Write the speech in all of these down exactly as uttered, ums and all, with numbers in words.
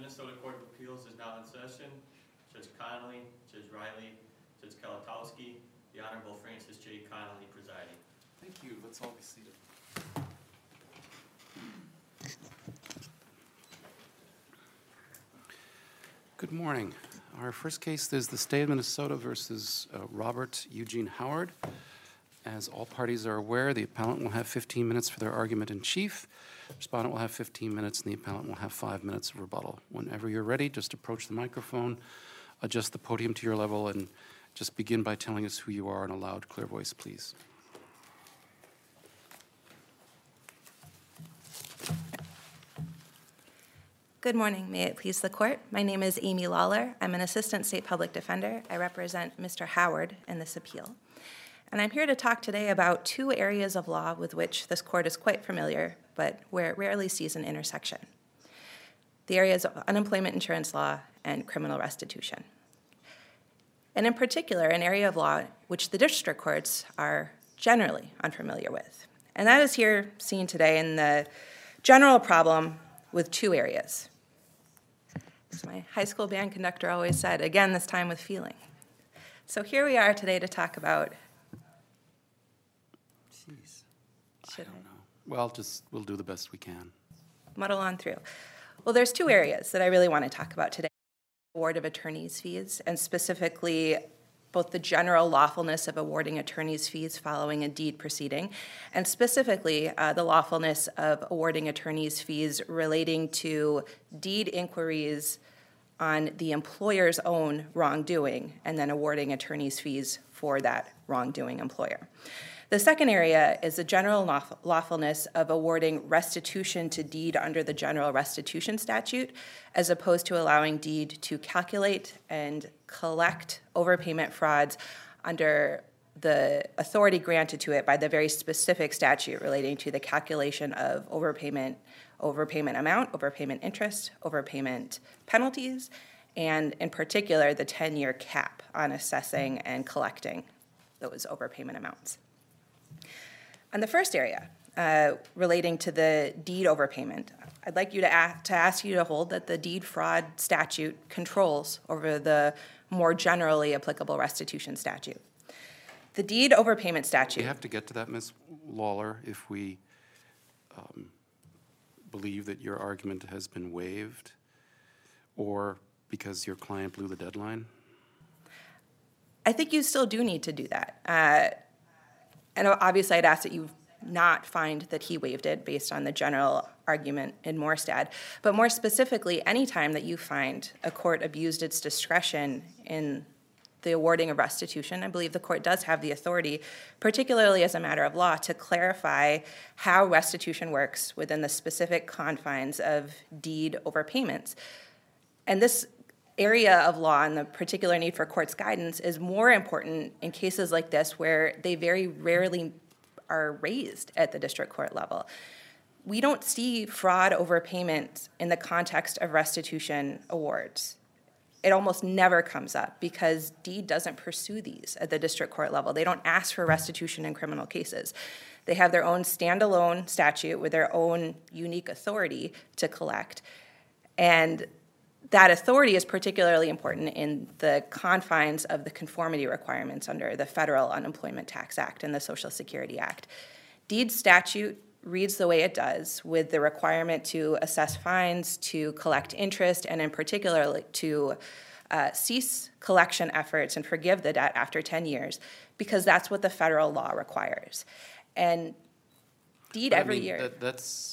Minnesota Court of Appeals is now in session. Judge Connolly, Judge Riley, Judge Kalatowski, the Honorable Francis J. Connolly presiding. Thank you. Let's all be seated. Good morning. Our first case is the State of Minnesota versus uh, Robert Eugene Howard. As all parties are aware, the appellant will have fifteen minutes for their argument in chief. The respondent will have fifteen minutes, and the appellant will have five minutes of rebuttal. Whenever you're ready, just approach the microphone, adjust the podium to your level, and just begin by telling us who you are in a loud, clear voice, please. Good morning. May it please the court. My name is Amy Lawler. I'm an assistant state public defender. I represent Mister Howard in this appeal. And I'm here to talk today about two areas of law with which this court is quite familiar, but where it rarely sees an intersection. The areas of unemployment insurance law and criminal restitution. And in particular, an area of law which the district courts are generally unfamiliar with. And that is here seen today in the general problem with two areas. As my high school band conductor always said, again, this time with feeling. So here we are today to talk about. Jeez. Should I don't know. Well, just we'll do the best we can. Muddle on through. Well, there's two areas that I really want to talk about today. Award of attorney's fees, and specifically both the general lawfulness of awarding attorney's fees following a deed proceeding, and specifically uh, the lawfulness of awarding attorney's fees relating to deed inquiries on the employer's own wrongdoing, and then awarding attorney's fees for that wrongdoing employer. The second area is the general lawfulness of awarding restitution to deed under the general restitution statute, as opposed to allowing deed to calculate and collect overpayment frauds under the authority granted to it by the very specific statute relating to the calculation of overpayment, overpayment amount, overpayment interest, overpayment penalties, and in particular, the ten-year cap on assessing and collecting those overpayment amounts. On the first area, uh, relating to the deed overpayment, I'd like you to, ask, to ask you to hold that the deed fraud statute controls over the more generally applicable restitution statute. The deed overpayment statute. We have to get to that, Miz Lawler, if we um, believe that your argument has been waived, or because your client blew the deadline? I think you still do need to do that. Uh, And obviously, I'd ask that you not find that he waived it based on the general argument in Morstad. But more specifically, any time that you find a court abused its discretion in the awarding of restitution, I believe the court does have the authority, particularly as a matter of law, to clarify how restitution works within the specific confines of deed overpayments. And this area of law and the particular need for court's guidance is more important in cases like this where they very rarely are raised at the district court level. We don't see fraud overpayment in the context of restitution awards. It almost never comes up because deed doesn't pursue these at the district court level. They don't ask for restitution in criminal cases. They have their own standalone statute with their own unique authority to collect. And that authority is particularly important in the confines of the conformity requirements under the Federal Unemployment Tax Act and the Social Security Act. Deed statute reads the way it does, with the requirement to assess fines, to collect interest, and in particular to uh, cease collection efforts and forgive the debt after ten years, because that's what the federal law requires. And deed But every I mean, year. That, that's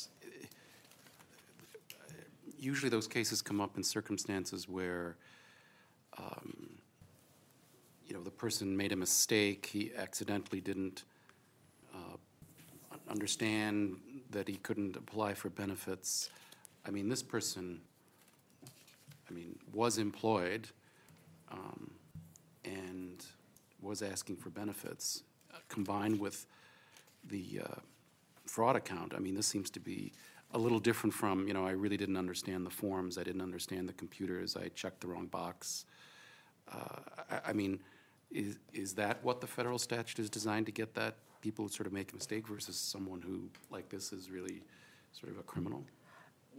usually those cases come up in circumstances where, um, you know, the person made a mistake. He accidentally didn't uh, understand that he couldn't apply for benefits. I mean, this person, I mean, was employed um, and was asking for benefits, uh, combined with the uh, fraud account. I mean, this seems to be a little different from, you know, I really didn't understand the forms, I didn't understand the computers, I checked the wrong box. Uh, I, I mean, is is that what the federal statute is designed to get, that people sort of make a mistake, versus someone who, like this, is really sort of a criminal?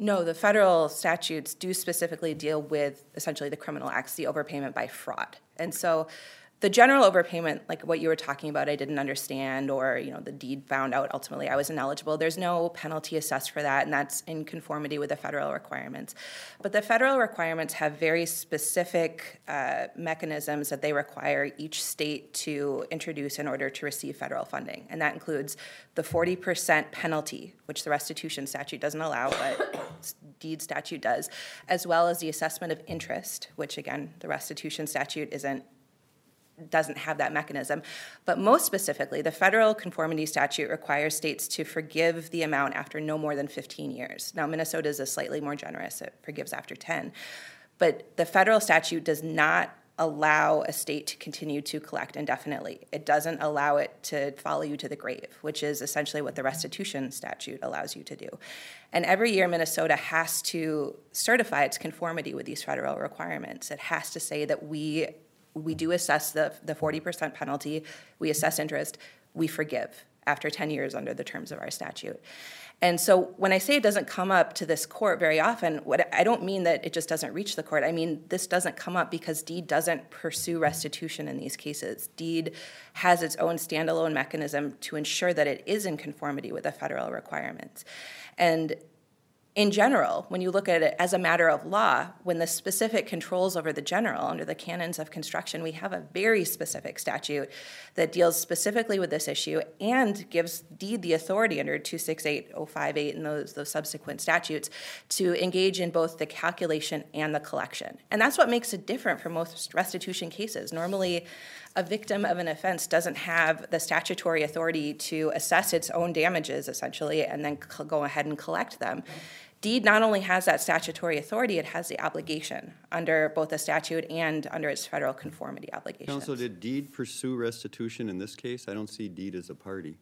No, the federal statutes do specifically deal with essentially the criminal acts, the overpayment by fraud. And so the general overpayment, like what you were talking about, I didn't understand, or, you know, the deed found out ultimately I was ineligible. There's no penalty assessed for that, and that's in conformity with the federal requirements. But the federal requirements have very specific uh, mechanisms that they require each state to introduce in order to receive federal funding. And that includes the forty percent penalty, which the restitution statute doesn't allow, but deed statute does, as well as the assessment of interest, which again, the restitution statute isn't doesn't have that mechanism. But most specifically, the federal conformity statute requires states to forgive the amount after no more than fifteen years. Now, Minnesota is slightly more generous. It forgives after ten. But the federal statute does not allow a state to continue to collect indefinitely. It doesn't allow it to follow you to the grave, which is essentially what the restitution statute allows you to do. And every year, Minnesota has to certify its conformity with these federal requirements. It has to say that we we do assess the, the forty percent penalty, we assess interest, we forgive after ten years under the terms of our statute. And so when I say it doesn't come up to this court very often, what I don't mean that it just doesn't reach the court. I mean, this doesn't come up because deed doesn't pursue restitution in these cases. Deed has its own standalone mechanism to ensure that it is in conformity with the federal requirements. And in general, when you look at it as a matter of law, when the specific controls over the general under the canons of construction, we have a very specific statute that deals specifically with this issue and gives deed the authority under two sixty-eight oh fifty-eight and those, those subsequent statutes to engage in both the calculation and the collection. And that's what makes it different from most restitution cases. Normally, a victim of an offense doesn't have the statutory authority to assess its own damages, essentially, and then c- go ahead and collect them. Deed not only has that statutory authority, it has the obligation under both the statute and under its federal conformity obligations. Counsel, did deed pursue restitution in this case? I don't see deed as a party.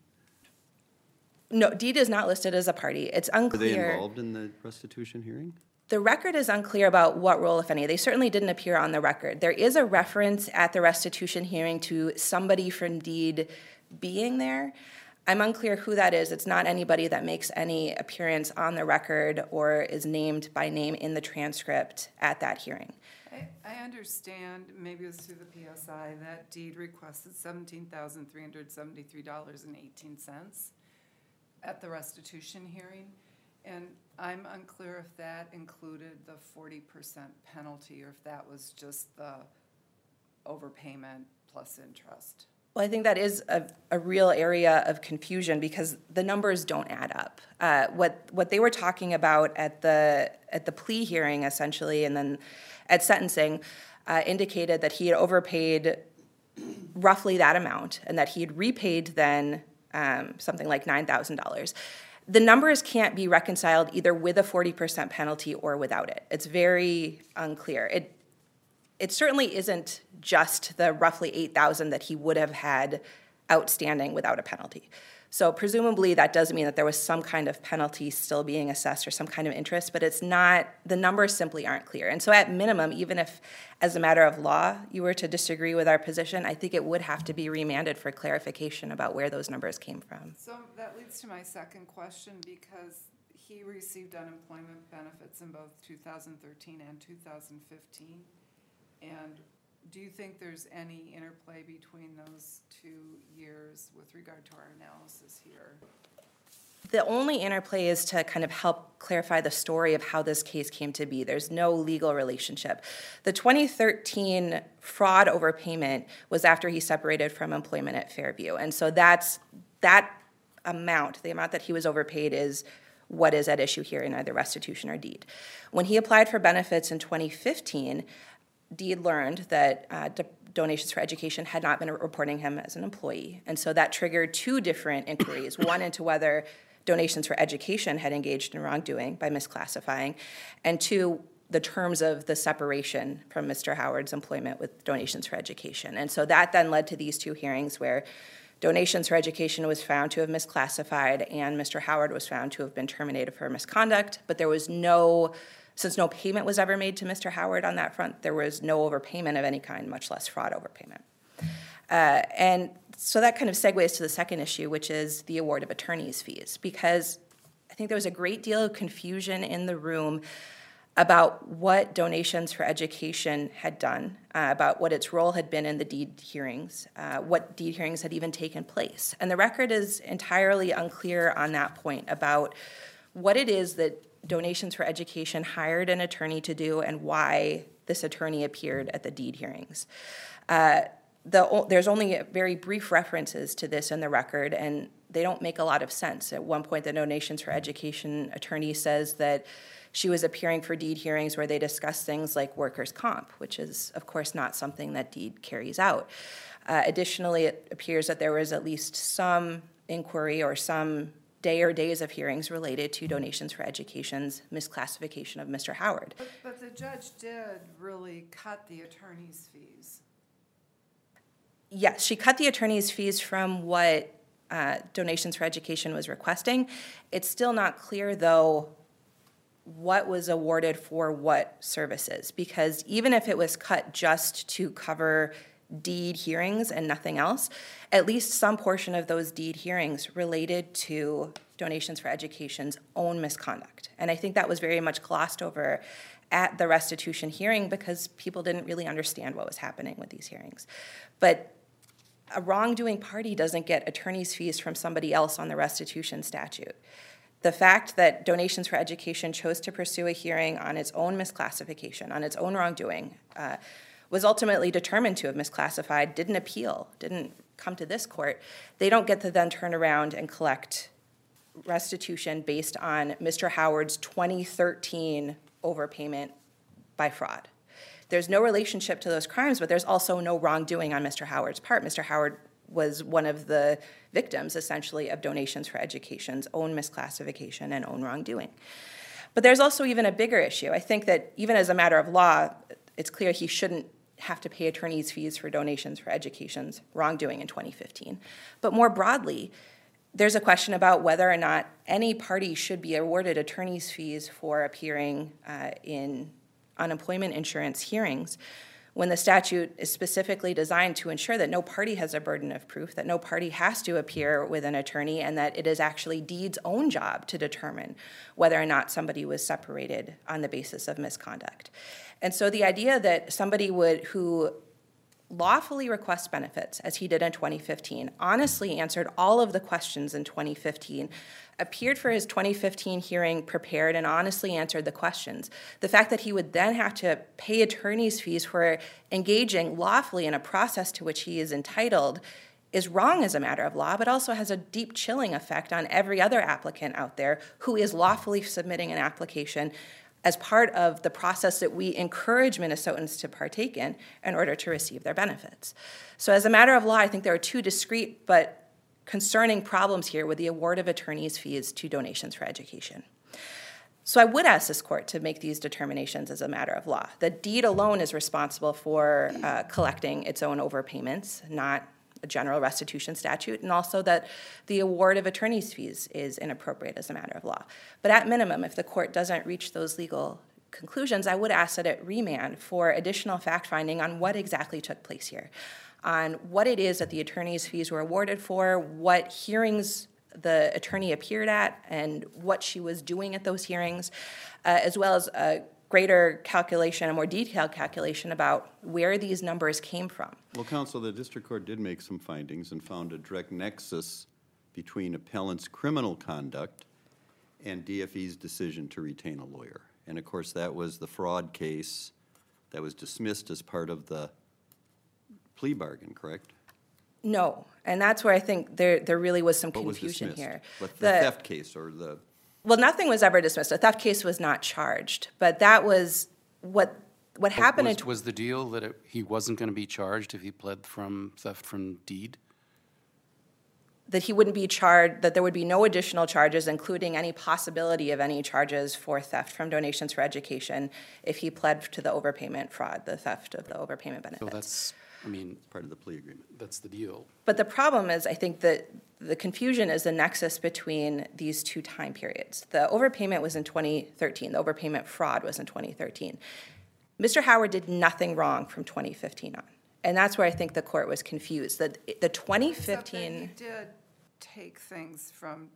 No, deed is not listed as a party. It's Were unclear. they involved in the restitution hearing? The record is unclear about what role, if any. They certainly didn't appear on the record. There is a reference at the restitution hearing to somebody from deed being there. I'm unclear who that is. It's not anybody that makes any appearance on the record or is named by name in the transcript at that hearing. I, I understand, maybe it was through the P S I, that deed requested seventeen thousand three hundred seventy-three dollars and eighteen cents at the restitution hearing. And I'm unclear if that included the forty percent penalty or if that was just the overpayment plus interest. Well, I think that is a, a real area of confusion because the numbers don't add up. Uh, what what they were talking about at the at the plea hearing, essentially, and then at sentencing, uh, indicated that he had overpaid roughly that amount, and that he had repaid then um, something like nine thousand dollars. The numbers can't be reconciled either with a forty percent penalty or without it. It's very unclear. It It certainly isn't just the roughly eight thousand dollars that he would have had outstanding without a penalty. So presumably that does mean that there was some kind of penalty still being assessed or some kind of interest, but it's not, the numbers simply aren't clear. And so at minimum, even if as a matter of law you were to disagree with our position, I think it would have to be remanded for clarification about where those numbers came from. So that leads to my second question, because he received unemployment benefits in both two thousand thirteen and two thousand fifteen. And do you think there's any interplay between those two years with regard to our analysis here? The only interplay is to kind of help clarify the story of how this case came to be. There's no legal relationship. The twenty thirteen fraud overpayment was after he separated from employment at Fairview. And so that's that amount, the amount that he was overpaid, is what is at issue here in either restitution or deed. When he applied for benefits in twenty fifteen, Deed learned that uh, do- Donations for Education had not been reporting him as an employee. And so that triggered two different inquiries, one into whether Donations for Education had engaged in wrongdoing by misclassifying, and two, the terms of the separation from Mister Howard's employment with Donations for Education. And so that then led to these two hearings where Donations for Education was found to have misclassified and Mister Howard was found to have been terminated for misconduct, but there was no Since no payment was ever made to Mister Howard on that front, there was no overpayment of any kind, much less fraud overpayment. Uh, and so that kind of segues to the second issue, which is the award of attorney's fees, because think there was a great deal of confusion in the room about what Donations for Education had done, uh, about what its role had been in the deed hearings, uh, what deed hearings had even taken place. And the record is entirely unclear on that point about what it is that Donations for Education hired an attorney to do and why this attorney appeared at the deed hearings. Uh, the, there's only very brief references to this in the record, and they don't make a lot of sense. At one point, the Donations for Education attorney says that she was appearing for deed hearings where they discuss things like workers' comp, which is, of course, not something that deed carries out. Uh, additionally, it appears that there was at least some inquiry or some day or days of hearings related to Donations for Education's misclassification of Mister Howard. But, but the judge did really cut the attorney's fees. Yes, she cut the attorney's fees from what uh, Donations for Education was requesting. It's still not clear, though, what was awarded for what services, because even if it was cut just to cover deed hearings and nothing else, at least some portion of those deed hearings related to Donations for Education's own misconduct. And I think that was very much glossed over at the restitution hearing because people didn't really understand what was happening with these hearings. But a wrongdoing party doesn't get attorney's fees from somebody else on the restitution statute. The fact that Donations for Education chose to pursue a hearing on its own misclassification, on its own wrongdoing, uh, was ultimately determined to have misclassified, didn't appeal, didn't come to this court. They don't get to then turn around and collect restitution based on Mister Howard's twenty thirteen overpayment by fraud. There's no relationship to those crimes, but there's also no wrongdoing on Mister Howard's part. Mister Howard was one of the victims, essentially, of Donations for Education's own misclassification and own wrongdoing. But there's also even a bigger issue. I think that even as a matter of law, it's clear he shouldn't have to pay attorney's fees for Donations for Education's wrongdoing in twenty fifteen. But more broadly, there's a question about whether or not any party should be awarded attorney's fees for appearing uh, in unemployment insurance hearings when the statute is specifically designed to ensure that no party has a burden of proof, that no party has to appear with an attorney, and that it is actually Deed's own job to determine whether or not somebody was separated on the basis of misconduct. And so the idea that somebody would who lawfully requests benefits, as he did in twenty fifteen, honestly answered all of the questions in twenty fifteen, appeared for his twenty fifteen hearing prepared and honestly answered the questions. The fact that he would then have to pay attorney's fees for engaging lawfully in a process to which he is entitled is wrong as a matter of law, but also has a deep chilling effect on every other applicant out there who is lawfully submitting an application as part of the process that we encourage Minnesotans to partake in in order to receive their benefits. So as a matter of law, I think there are two discrete but concerning problems here with the award of attorney's fees to Donations for Education. So I would ask this court to make these determinations as a matter of law. The deed alone is responsible for uh, collecting its own overpayments, not a general restitution statute, and also that the award of attorney's fees is inappropriate as a matter of law. But at minimum, if the court doesn't reach those legal conclusions, I would ask that it remand for additional fact-finding on what exactly took place here, on what it is that the attorney's fees were awarded for, what hearings the attorney appeared at, and what she was doing at those hearings, uh, as well as a greater calculation, a more detailed calculation about where these numbers came from. Well, counsel, the district court did make some findings and found a direct nexus between appellant's criminal conduct and D F E's decision to retain a lawyer. And of course, that was the fraud case that was dismissed as part of the plea bargain, correct? No, and that's where I think there there really was some What was confusion dismissed? here. But the The- theft case or the, Well, nothing was ever dismissed. A theft case was not charged, but that was what what happened in Was, was the deal that it, he wasn't going to be charged if he pled from theft from deed? that he wouldn't be charged, that there would be no additional charges, including any possibility of any charges for theft from Donations for Education if he pled to the overpayment fraud, the theft of the overpayment benefits. So that's, I mean, part of the plea agreement. that's the deal. But the problem is, I think that the confusion is the nexus between these two time periods. The overpayment was in twenty thirteen. The overpayment fraud was in twenty thirteen. Mister Howard did nothing wrong from twenty fifteen on. And that's where I think the court was confused. That the twenty fifteen... Except that he did take things from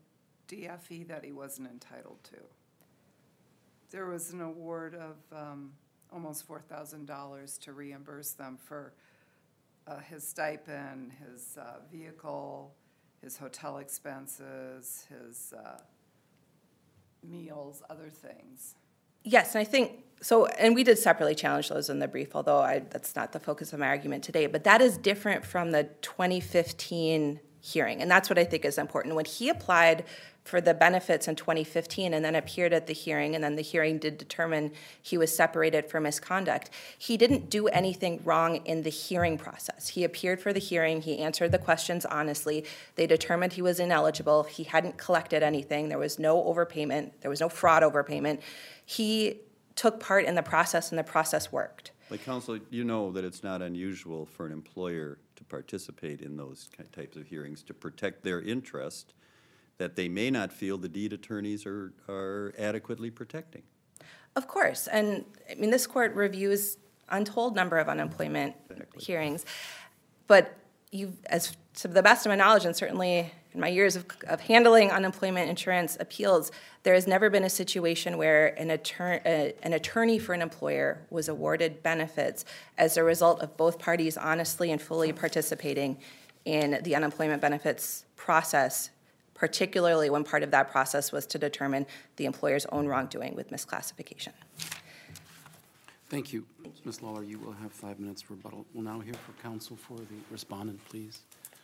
D F E that he wasn't entitled to. There was an award of um, almost four thousand dollars to reimburse them for uh, his stipend, his uh, vehicle, his hotel expenses, his uh, meals, other things. Yes, and I think, so, and we did separately challenge those in the brief, although I, that's not the focus of my argument today, but that is different from the twenty fifteen hearing, and that's what I think is important. When he applied for the benefits in twenty fifteen and then appeared at the hearing, and then the hearing did determine he was separated for misconduct, he didn't do anything wrong in the hearing process. He appeared for the hearing, he answered the questions honestly, they determined he was ineligible, he hadn't collected anything, there was no overpayment, there was no fraud overpayment. He took part in the process, and the process worked. But counsel, you know that it's not unusual for an employer to participate in those ki- types of hearings to protect their interest that they may not feel the deed attorneys are, are adequately protecting. Of course, and I mean, this court reviews untold number of unemployment Exactly. hearings, but you, as to the best of my knowledge, and certainly in my years of, of handling unemployment insurance appeals, there has never been a situation where an, attorney, uh, an attorney for an employer was awarded benefits as a result of both parties honestly and fully participating in the unemployment benefits process, particularly when part of that process was to determine the employer's own wrongdoing with misclassification. Thank you. Miz Lawler, you will have five minutes rebuttal. We'll now hear from counsel for the respondent, please.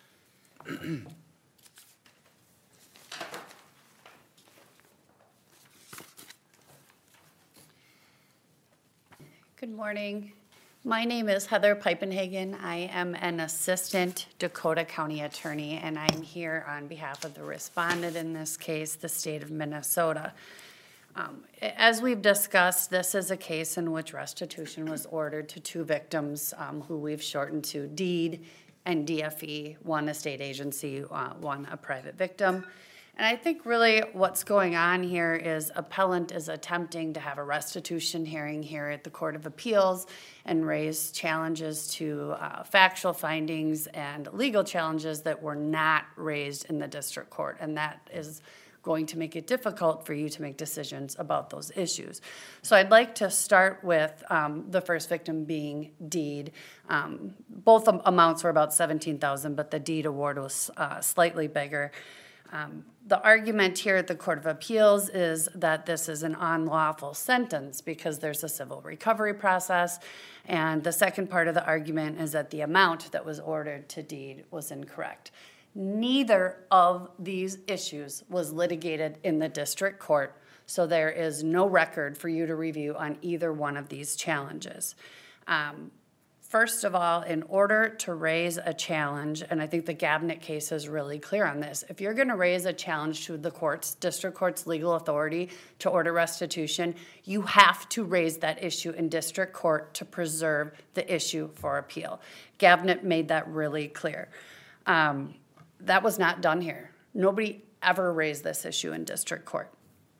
Good morning. My name is Heather Peipenhagen. I am an assistant Dakota County attorney, and I'm here on behalf of the respondent in this case, the state of Minnesota. Um, as we've discussed, this is a case in which restitution was ordered to two victims um, who we've shortened to DEED and D F E, one a state agency, uh, one a private victim. And I think really what's going on here is appellant is attempting to have a restitution hearing here at the Court of Appeals and raise challenges to uh, factual findings and legal challenges that were not raised in the district court. And that is going to make it difficult for you to make decisions about those issues. So I'd like to start with um, the first victim being DEED. Um, both am- amounts were about seventeen thousand dollars, but the DEED award was uh, slightly bigger. Um, the argument here at the Court of Appeals is that this is an unlawful sentence because there's a civil recovery process. And the second part of the argument is that the amount that was ordered to DEED was incorrect. Neither of these issues was litigated in the district court, so there is no record for you to review on either one of these challenges. Um, First of all, in order to raise a challenge, and I think the Gabnett case is really clear on this, if you're going to raise a challenge to the court's, district court's legal authority to order restitution, you have to raise that issue in district court to preserve the issue for appeal. Gabnett made that really clear. Um, that was not done here. Nobody ever raised this issue in district court.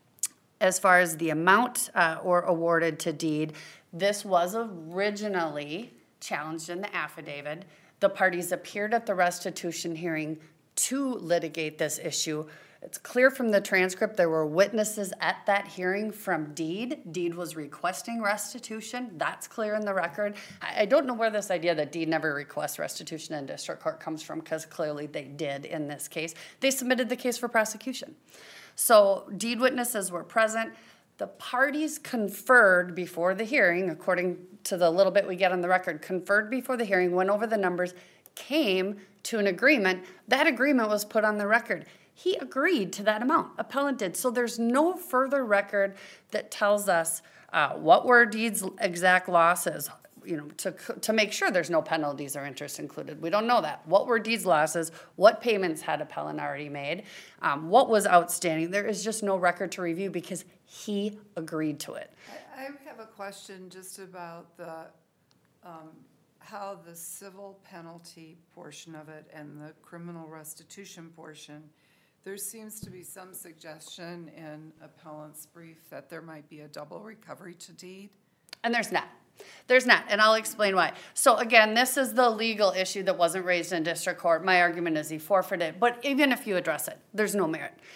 As far as the amount uh, or awarded to DEED, this was originally challenged in the affidavit. The parties appeared at the restitution hearing to litigate this issue. It's clear from the transcript there were witnesses at that hearing from DEED. DEED was requesting restitution. That's clear in the record. I, I don't know where this idea that DEED never requests restitution in district court comes from, because clearly they did in this case. They submitted the case for prosecution. So DEED witnesses were present. The parties conferred before the hearing, according to the little bit we get on the record, conferred before the hearing, went over the numbers, came to an agreement. That agreement was put on the record. He agreed to that amount. Appellant did. So there's no further record that tells us uh, what were DEED's exact losses, you know, to to make sure there's no penalties or interest included. We don't know that. What were DEED's losses? What payments had appellant already made? Um, what was outstanding? There is just no record to review because he agreed to it. I, I have a question just about the, um, how the civil penalty portion of it and the criminal restitution portion. There seems to be some suggestion in appellant's brief that there might be a double recovery to DEED. And there's not. There's not, and I'll explain why. So again, this is the legal issue that wasn't raised in district court. My argument is he forfeited, but even if you address it, there's no merit.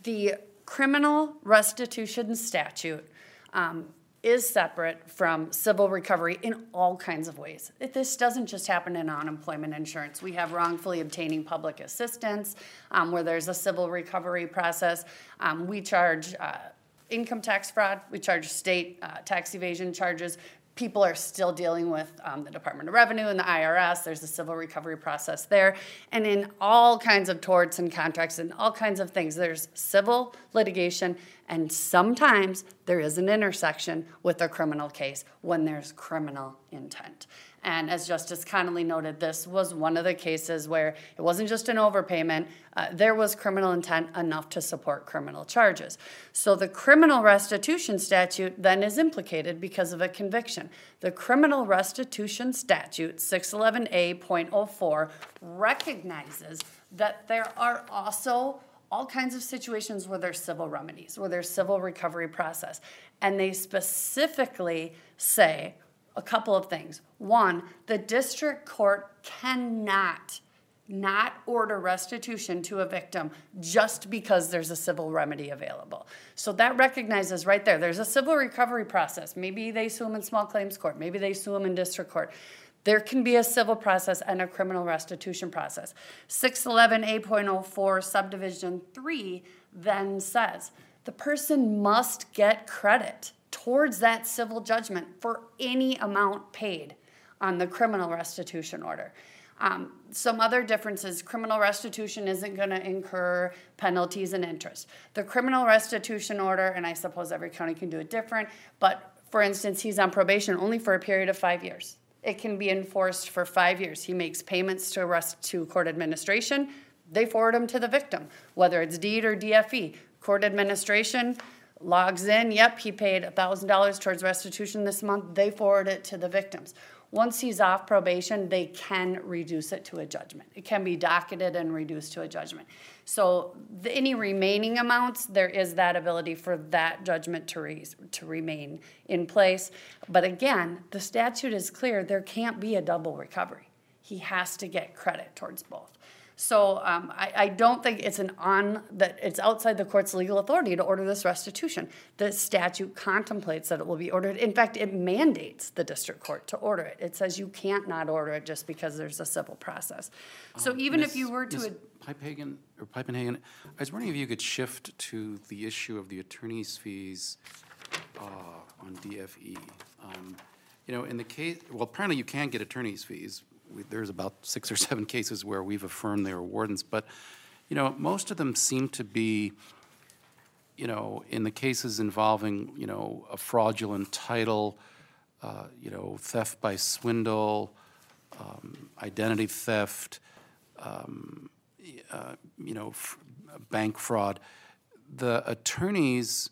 the criminal restitution statute um, is separate from civil recovery in all kinds of ways. It- This doesn't just happen in unemployment insurance. We have wrongfully obtaining public assistance, um, where there's a civil recovery process. Um, we charge uh, income tax fraud, we charge state uh, tax evasion charges. People are still dealing with um, the Department of Revenue and the I R S. There's a civil recovery process there. And in all kinds of torts and contracts and all kinds of things, there's civil litigation, and sometimes there is an intersection with a criminal case when there's criminal intent. And as Justice Connolly noted, this was one of the cases where it wasn't just an overpayment, uh, there was criminal intent enough to support criminal charges. So the criminal restitution statute then is implicated because of a conviction. The criminal restitution statute, six eleven A point oh four, recognizes that there are also all kinds of situations where there's civil remedies, where there's civil recovery process. And they specifically say a couple of things. One, the district court cannot not order restitution to a victim just because there's a civil remedy available. So that recognizes right there, there's a civil recovery process. Maybe they sue them in small claims court. Maybe they sue them in district court. There can be a civil process and a criminal restitution process. six eleven A point oh four subdivision three then says the person must get credit towards that civil judgment for any amount paid on the criminal restitution order. Um, some other differences, criminal restitution isn't going to incur penalties and interest. The criminal restitution order, and I suppose every county can do it different, but for instance, he's on probation only for a period of five years. It can be enforced for five years. He makes payments to arrest to court administration. They forward them to the victim, whether it's deed or D F E. Court administration logs in, yep, he paid one thousand dollars towards restitution this month. They forward it to the victims. Once he's off probation, they can reduce it to a judgment. It can be docketed and reduced to a judgment. So the, any remaining amounts, there is that ability for that judgment to, re, to remain in place. But again, the statute is clear. There can't be a double recovery. He has to get credit towards both. So um, I, I don't think it's an on that it's outside the court's legal authority to order this restitution. The statute contemplates that it will be ordered. In fact, it mandates the district court to order it. It says you can't not order it just because there's a civil process. So Um, even Miz- if you were to Miz ad- Pipehagen, or Pipenhagen, I was wondering if you could shift to the issue of the attorney's fees uh, on D F E. Um, You know, in the case, well, apparently you can get attorney's fees. We- There's about six or seven cases where we've affirmed they were wardens, but, you know, most of them seem to be, you know, in the cases involving, you know, a fraudulent title, uh, you know, theft by swindle, um, identity theft, um, y- uh, you know, f- bank fraud. The attorneys,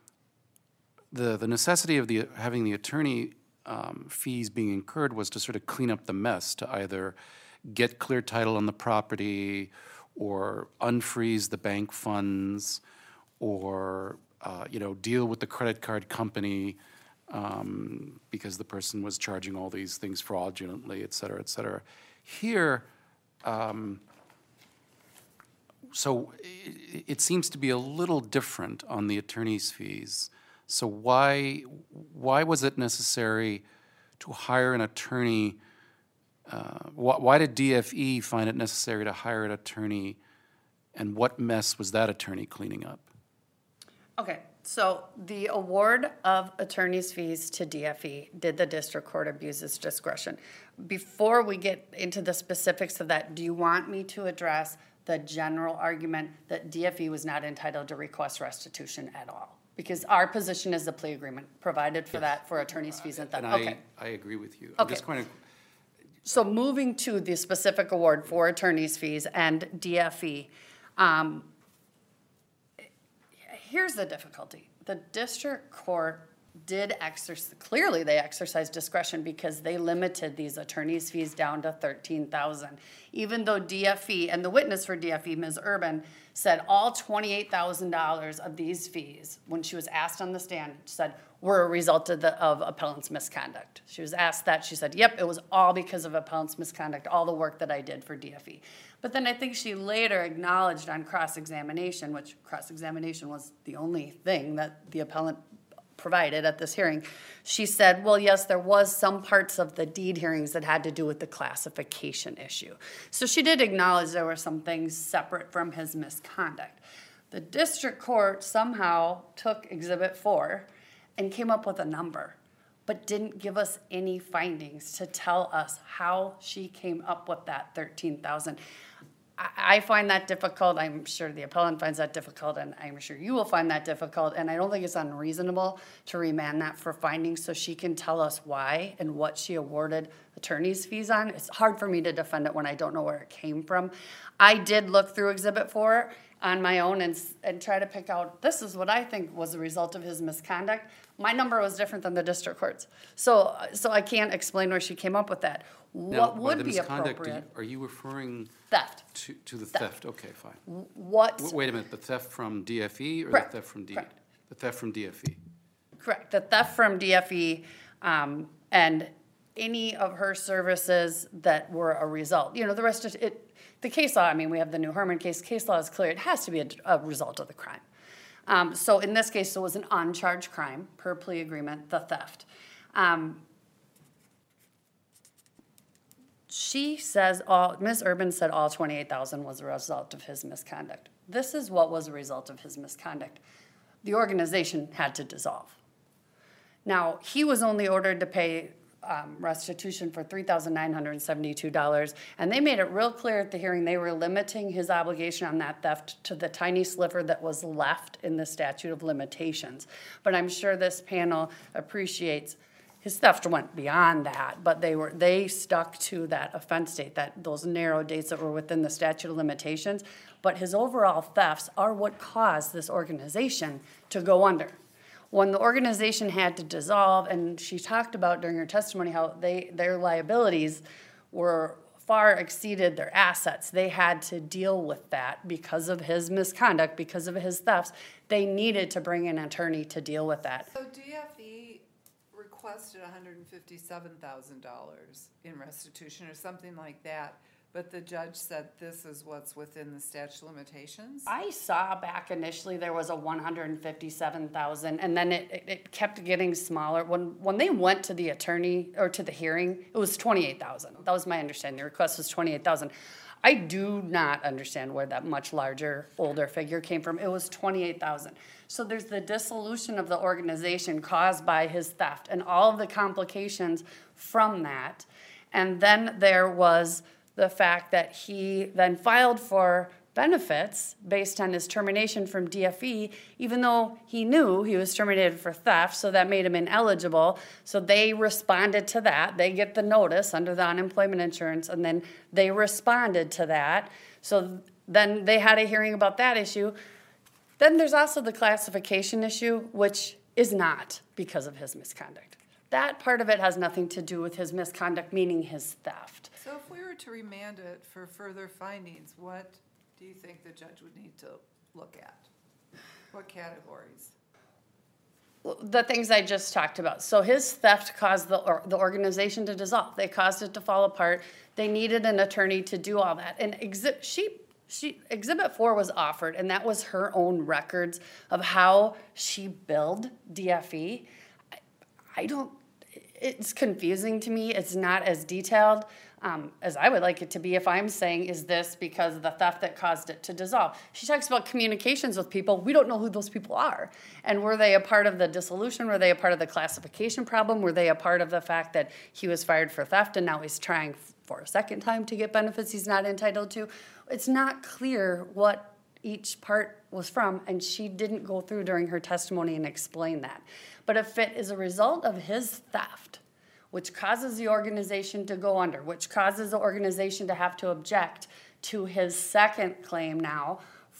the, the necessity of the, having the attorney um, fees being incurred was to sort of clean up the mess, to either get clear title on the property or unfreeze the bank funds or, uh, you know, deal with the credit card company um, because the person was charging all these things fraudulently, et cetera, et cetera. Here, um, so it, it seems to be a little different on the attorney's fees. So why, why was it necessary to hire an attorney? Uh, why, why did D F E find it necessary to hire an attorney, and what mess was that attorney cleaning up? Okay, so the award of attorney's fees to D F E, did the district court abuse its discretion? Before we get into the specifics of that, do you want me to address the general argument that D F E was not entitled to request restitution at all? Because our position is the plea agreement provided for that for attorney's fees and that. And Okay. I, I agree with you. I'm Okay. just going to, So moving to the specific award for attorney's fees and D F E, um, here's the difficulty. The district court did exercise, clearly they exercised discretion because they limited these attorney's fees down to thirteen thousand. Even though D F E, and the witness for D F E, Miz Urban, said all twenty-eight thousand dollars of these fees, when she was asked on the stand, said were a result of the, of appellant's misconduct. She was asked that, she said, yep, it was all because of appellant's misconduct, all the work that I did for D F E. But then I think she later acknowledged on cross-examination, which cross-examination was the only thing that the appellant provided at this hearing, she said, well, yes, there was some parts of the deed hearings that had to do with the classification issue. So she did acknowledge there were some things separate from his misconduct. The district court somehow took Exhibit four and came up with a number, but didn't give us any findings to tell us how she came up with that thirteen thousand. I find that difficult. I'm sure the appellant finds that difficult, and I'm sure you will find that difficult. And I don't think it's unreasonable to remand that for findings so she can tell us why and what she awarded attorney's fees on. It's hard for me to defend it when I don't know where it came from. I did look through Exhibit four on my own and, and try to pick out, this is what I think was the result of his misconduct. My number was different than the district court's. So, so I can't explain where she came up with that. Now, What by would the be misconduct, do you- appropriate? Are you referring Theft. to, to the Theft. theft? Okay, fine. What? W- Wait a minute, the theft from D F E or the Correct, theft from D? correct. The theft from D F E? Correct, the theft from D F E, um, and any of her services that were a result. You know, the rest of it, the case law, I mean, we have the New Herman case, case law is clear, it has to be a, a result of the crime. Um, so in this case, it was an uncharged crime, per plea agreement, the theft. Um, She says all, Miz Urban said all twenty-eight thousand was a result of his misconduct. This is what was a result of his misconduct. The organization had to dissolve. Now, he was only ordered to pay um, restitution for three thousand nine hundred seventy-two dollars, and they made it real clear at the hearing they were limiting his obligation on that theft to the tiny sliver that was left in the statute of limitations. But I'm sure this panel appreciates his theft went beyond that, but they were they stuck to that offense date, that those narrow dates that were within the statute of limitations. But his overall thefts are what caused this organization to go under. When the organization had to dissolve, and she talked about during her testimony how they their liabilities were far exceeded their assets. They had to deal with that because of his misconduct, because of his thefts. They needed to bring an attorney to deal with that. So D F E requested one hundred fifty-seven thousand dollars in restitution or something like that, but the judge said this is what's within the statute of limitations? I saw back initially there was a one hundred fifty-seven thousand, and then it, it, it kept getting smaller. When when they went to the attorney or to the hearing, it was twenty-eight thousand. That was my understanding. The request was twenty-eight thousand. I do not understand where that much larger, older figure came from. It was twenty-eight thousand. So there's the dissolution of the organization caused by his theft and all of the complications from that. And then there was the fact that he then filed for benefits based on his termination from D F E, even though he knew he was terminated for theft, so that made him ineligible. So they responded to that. They get the notice under the unemployment insurance, and then they responded to that. So then they had a hearing about that issue. Then there's also the classification issue, which is not because of his misconduct. That part of it has nothing to do with his misconduct, meaning his theft. So if we were to remand it for further findings, what do you think the judge would need to look at? What categories? The things I just talked about. So his theft caused the, or the organization to dissolve. They caused it to fall apart. They needed an attorney to do all that. And exhi- she, she, Exhibit four was offered, and that was her own records of how she billed D F E. I, I don't, it's confusing to me. It's not as detailed um, as I would like it to be if I'm saying, is this because of the theft that caused it to dissolve? She talks about communications with people. We don't know who those people are. And were they a part of the dissolution? Were they a part of the classification problem? Were they a part of the fact that he was fired for theft and now he's trying for a second time to get benefits he's not entitled to? It's not clear what each part was from, and she didn't go through during her testimony and explain that. But if it is a result of his theft, which causes the organization to go under, which causes the organization to have to object to his second claim now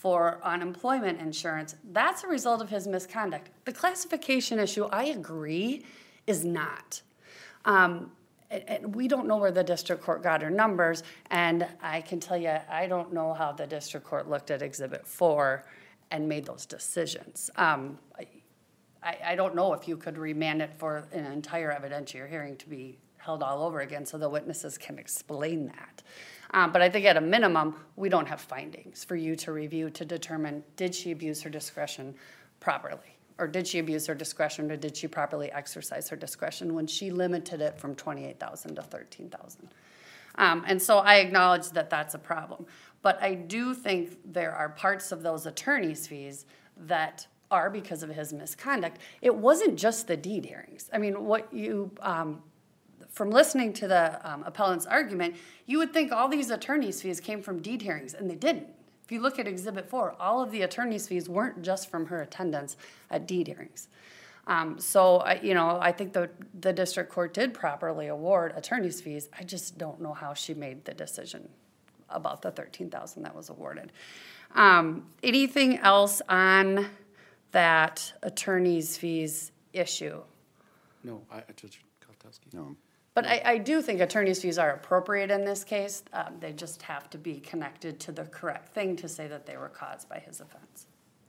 for unemployment insurance, that's a result of his misconduct. The classification issue, I agree, is not. Um, and, and we don't know where the district court got her numbers, and I can tell you, I don't know how the district court looked at Exhibit four and made those decisions. Um, I, I don't know if you could remand it for an entire evidentiary hearing to be held all over again so the witnesses can explain that. Um, but I think at a minimum, we don't have findings for you to review to determine, did she abuse her discretion properly? Or did she abuse her discretion, or did she properly exercise her discretion when she limited it from twenty-eight thousand to thirteen thousand? Um, and so I acknowledge that that's a problem. But I do think there are parts of those attorney's fees that are because of his misconduct. It wasn't just the deed hearings. I mean, what you, um, from listening to the um, appellant's argument, you would think all these attorney's fees came from deed hearings, and they didn't. If you look at Exhibit four, all of the attorney's fees weren't just from her attendance at deed hearings. Um, so, I, you know, I think the, the district court did properly award attorney's fees. I just don't know how she made the decision about the thirteen thousand that was awarded. Um, anything else on that attorney's fees issue? No, I, Judge Kalatowski. No. But I, I do think attorney's fees are appropriate in this case. Um, they just have to be connected to the correct thing to say that they were caused by his offense.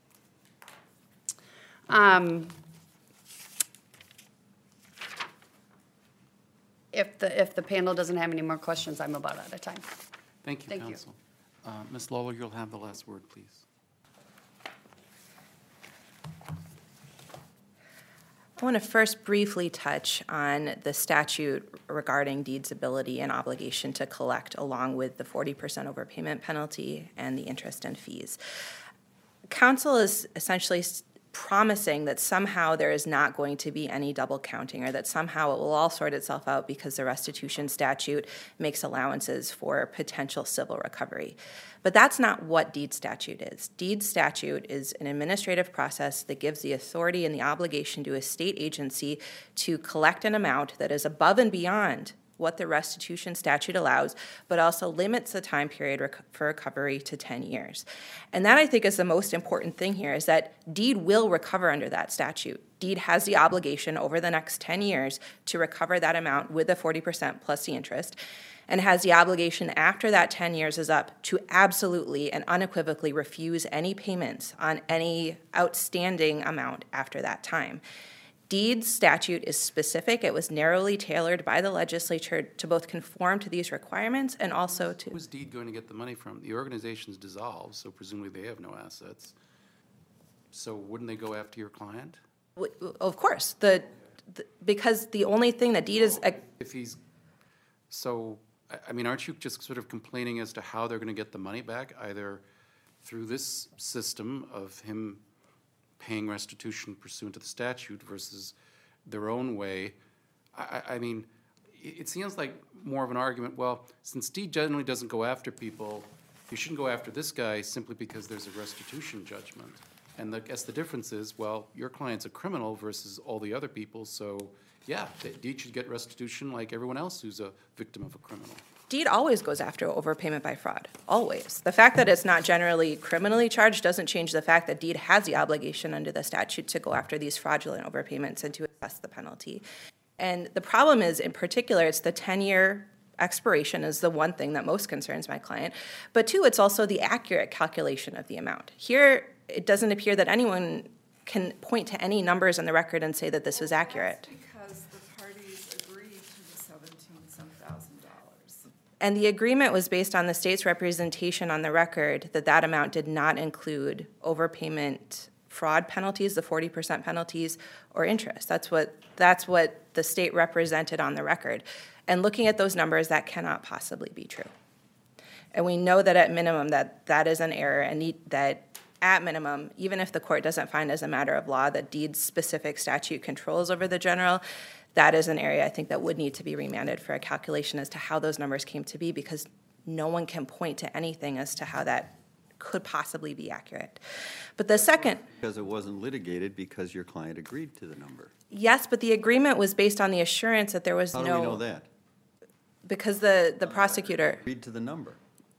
Um, if the if the panel doesn't have any more questions, I'm about out of time. Thank you, Thank you. counsel. Uh, Miz Lawler, you'll have the last word, please. I want to first briefly touch on the statute regarding deedsability and obligation to collect, along with the forty percent overpayment penalty and the interest and fees. Counsel is essentially promising that somehow there is not going to be any double counting, or that somehow it will all sort itself out because the restitution statute makes allowances for potential civil recovery. But that's not what deed statute is. Deed statute is an administrative process that gives the authority and the obligation to a state agency to collect an amount that is above and beyond what the restitution statute allows, but also limits the time period rec- for recovery to ten years. And that, I think, is the most important thing here, is that deed will recover under that statute. Deed has the obligation over the next ten years to recover that amount with the forty percent plus the interest, and has the obligation after that ten years is up to absolutely and unequivocally refuse any payments on any outstanding amount after that time. Deed statute is specific. It was narrowly tailored by the legislature to both conform to these requirements and also to... Who is Deed going to get the money from? The organization's dissolved, so presumably they have no assets. So wouldn't they go after your client? W- Of course, the, the because the only thing that Deed is... If he's, so, I- I mean, aren't you just sort of complaining as to how they're going to get the money back, either through this system of him paying restitution pursuant to the statute versus their own way? I, I mean, it, it seems like more of an argument, well, since Deed generally doesn't go after people, you shouldn't go after this guy simply because there's a restitution judgment. And the, I guess the difference is, well, your client's a criminal versus all the other people, so yeah, Deed should get restitution like everyone else who's a victim of a criminal. Deed always goes after overpayment by fraud, always. The fact that it's not generally criminally charged doesn't change the fact that Deed has the obligation under the statute to go after these fraudulent overpayments and to assess the penalty. And the problem is, in particular, it's the ten-year expiration is the one thing that most concerns my client. But two, it's also the accurate calculation of the amount. Here, it doesn't appear that anyone can point to any numbers on the record and say that this was accurate. Because the parties agreed to the seventeen some thousand dollars. And the agreement was based on the state's representation on the record that that amount did not include overpayment fraud penalties, the forty percent penalties, or interest. That's what that's what the state represented on the record. And looking at those numbers, that cannot possibly be true. And we know that at minimum that that is an error, and need, that at minimum, even if the court doesn't find as a matter of law that Deed's specific statute controls over the general, that is an area I think that would need to be remanded for a calculation as to how those numbers came to be, because no one can point to anything as to how that could possibly be accurate. But the second... Because it wasn't litigated because your client agreed to the number. Yes, but the agreement was based on the assurance that there was How no... do we know that? Because the, the prosecutor... Agreed to the number.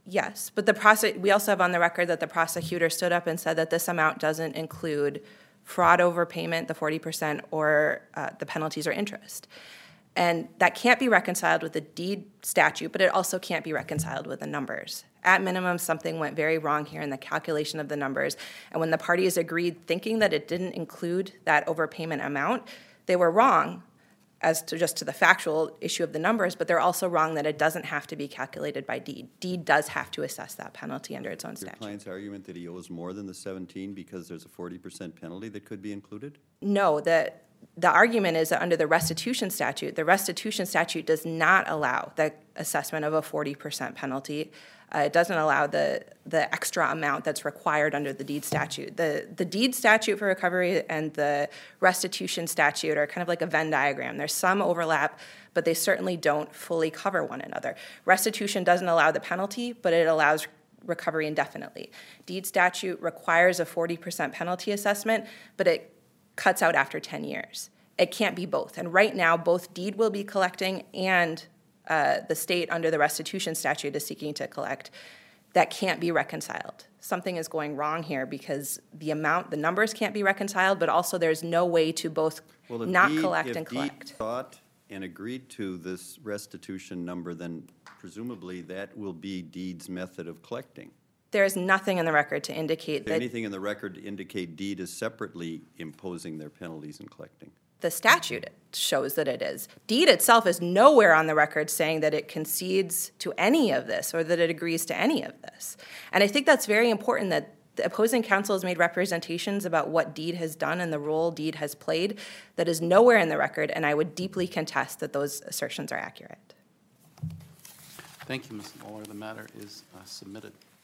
Yes, but the prosec, we also have on the record that the prosecutor stood up and said that this amount doesn't include fraud overpayment, the forty percent, or uh, the penalties or interest. And that can't be reconciled with the deed statute, but it also can't be reconciled with the numbers. At minimum, something went very wrong here in the calculation of the numbers. And when the parties agreed thinking that it didn't include that overpayment amount, they were wrong as to just to the factual issue of the numbers, but they're also wrong that it doesn't have to be calculated by deed. Deed does have to assess that penalty under its own Your statute. client's argument that he owes more than the seventeen because there's a forty percent penalty that could be included? No, the, the argument is that under the restitution statute, the restitution statute does not allow the assessment of a forty percent penalty. Uh, it doesn't allow the, the extra amount that's required under the deed statute. The, the deed statute for recovery and the restitution statute are kind of like a Venn diagram. There's some overlap, but they certainly don't fully cover one another. Restitution doesn't allow the penalty, but it allows recovery indefinitely. Deed statute requires a forty percent penalty assessment, but it cuts out after ten years. It can't be both. And right now, both deed will be collecting and uh, the state under the restitution statute is seeking to collect. That can't be reconciled. Something is going wrong here because the amount, the numbers can't be reconciled, but also there's no way to both Well, if not Deed- collect and If collect. Deed thought and agreed to this restitution number, then presumably that will be Deed's method of collecting. There is nothing in the record to indicate Is there that anything in the record to indicate Deed is separately imposing their penalties and collecting? the statute shows that it is. Deed itself is nowhere on the record saying that it concedes to any of this or that it agrees to any of this. And I think that's very important that the opposing counsel has made representations about what Deed has done and the role Deed has played that is nowhere in the record, and I would deeply contest that those assertions are accurate. Thank you, Miz Lawler. The matter is uh, submitted.